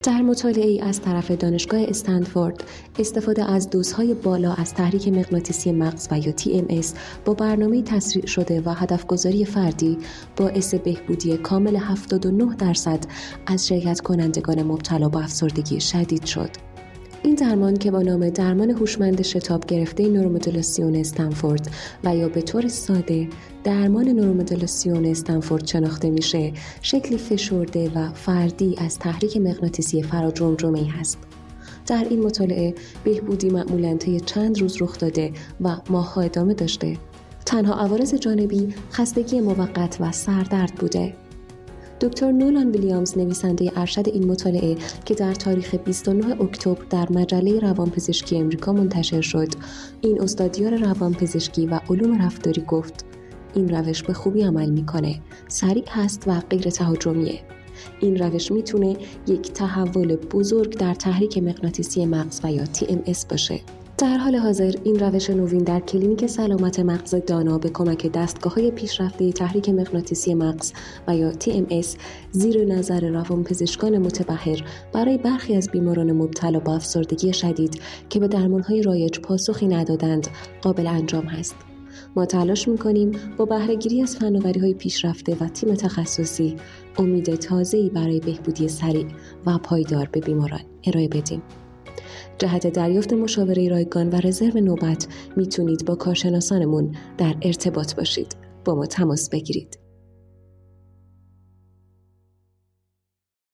در مطالعه‌ای از طرف دانشگاه استنفورد، استفاده از دوزهای بالا از تحریک مغناطیسی مغز و یا TMS با برنامه تسریع شده و هدفگذاری فردی باعث بهبودی کامل 79% از شرکت کنندگان مبتلا به افسردگی شدید شد. این درمان که با نام درمان هوشمند شتاب گرفته نورومدولاسیون استنفورد و یا به طور ساده درمان نورومدولاسیون استنفورد شناخته میشه، شکلی فشرده و فردی از تحریک مغناطیسی فراجمجمه‌ای هست. در این مطالعه بهبودی معمولاً طی چند روز رخ داده و ماه‌ها ادامه داشته. تنها عوارض جانبی خستگی موقت و سردرد بوده. دکتر نولان ویلیامز، نویسنده ارشد این مطالعه که در تاریخ 29 اکتبر در مجله روانپزشکی امریکا منتشر شد، این استادیار روانپزشکی و علوم رفتاری گفت: این روش به خوبی عمل میکنه، سریع هست و غیر تهاجمیه. این روش میتونه یک تحول بزرگ در تحریک مغناطیسی مغز و یا TMS باشه. در حال حاضر این روش نوین در کلینیک سلامت مغز دانا به کمک دستگاه‌های پیشرفته تحریک مغناطیسی مغز و یا TMS زیر نظر روانپزشکان متبحر برای برخی از بیماران مبتلا به افسردگی شدید که به درمان‌های رایج پاسخی ندادند قابل انجام است. ما تلاش می‌کنیم با بهره‌گیری از فناوری‌های پیشرفته و تیم تخصصی امید تازه‌ای برای بهبودی سریع و پایدار به بیماران ارائه بدیم. جهت دریافت مشاوره رایگان و رزرو نوبت میتونید با کارشناسانمون در ارتباط باشید. با ما تماس بگیرید.